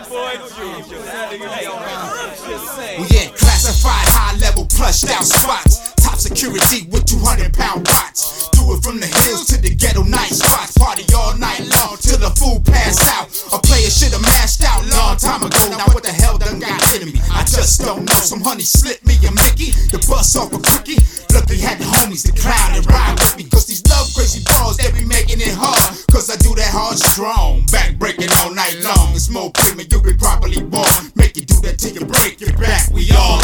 We in classified, high-level, plushed-out spots. Top security with 200-pound bots. Do it from the hills to the ghetto night spots. Party all night long till the fool pass out. A player should've mashed out long time ago. Now what the hell done got into me? I just don't know. Some honey slipped me a Mickey, the bus off a quickie. Lucky had the homies to clown and ride with me. Cause these love crazy balls, they be making it hard. Cause I do that hard strong. Back breaking all night long. It's more premium, you been properly born. Make you do that till you break your back. We all